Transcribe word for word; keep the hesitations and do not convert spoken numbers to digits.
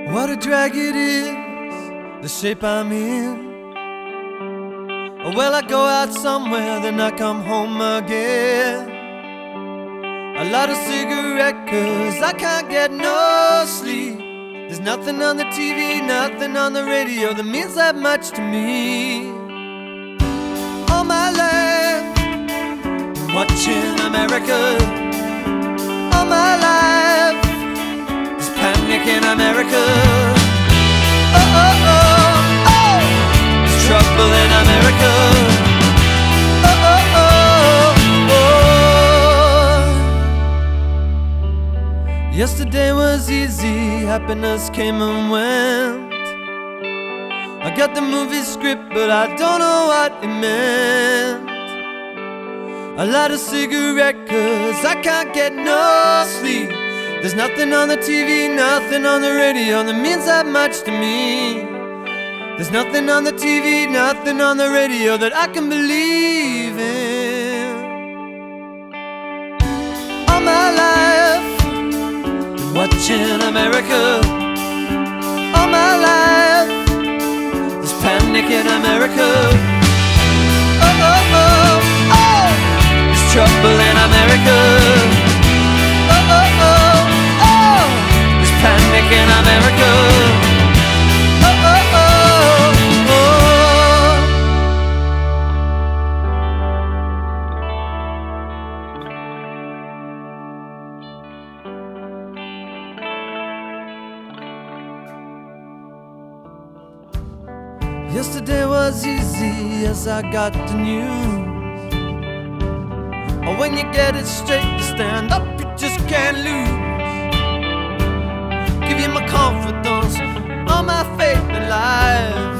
What a drag it is, the shape I'm in. Well, I go out somewhere, then I come home again. A lot of cigarette, cause I can't get no sleep. There's nothing on the T V, nothing on the radio that means that much to me. All my life, watching America. All my life, there's panic in America. Oh, oh, oh, oh, there's trouble in America. Oh, oh, oh, oh. Yesterday was easy, happiness came and went. I got the movie script, but I don't know what it meant. A lot of cigarette, cause I can't get no sleep. There's nothing on the T V, nothing on the radio that means that much to me. There's nothing on the T V, nothing on the radio that I can believe in. All my life, been watching America. All my life, there's panic in America. Oh, oh, oh, oh, there's trouble in America. Oh, oh, oh, oh, there's panic in America. Oh, oh, oh, yesterday was easy as I got the news. Oh, when you get it straight to stand up, you just can't lose. Give you my confidence, all my faith in life.